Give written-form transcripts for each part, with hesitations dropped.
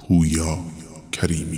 پویا کریمی.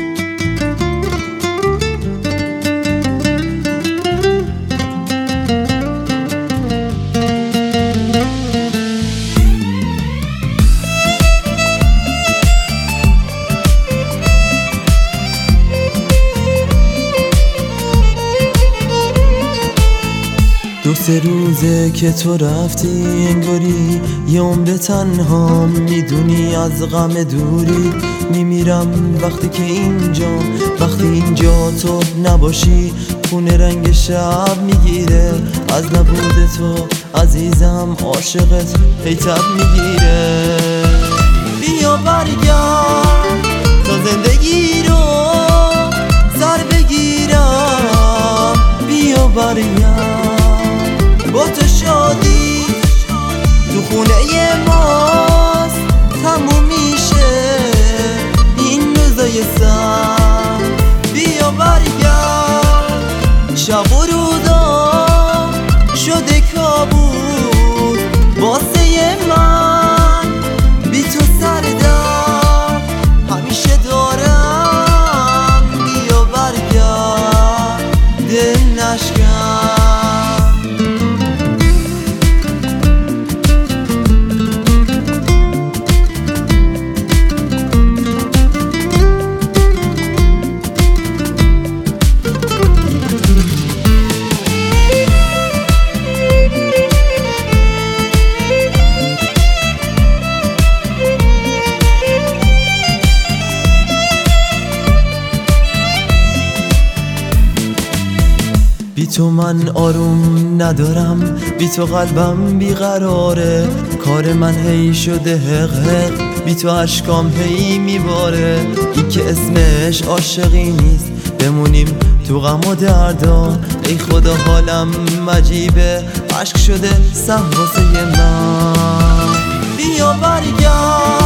دو سه روزه که تو رفتی، انگاری یه عمر تنها. میدونی از غم دوری میمیرم وقتی که وقتی اینجا تو نباشی. خونه رنگ شب میگیره از نبود تو عزیزم، عاشقت هی تب میگیره. بیا برگرد تا زندگی رو سر بگیرم، بیا برگرد با تو شادی تو خونه ماست تموم میشه این روزای سر. بیا برگرد شب و رودا شده کابوس واسه من، بی تو سر در همیشه دارم. بیا برگرد دل نشکن. بی تو من آروم ندارم، بی تو قلبم بیقراره. کار من هی شده حق، بی تو عشقام هی میباره. این که اسمش عاشقی نیست، بمونیم تو غم و دردا. ای خدا حالم عجیبه، عشق شده سهم واسه من. بیا برگرد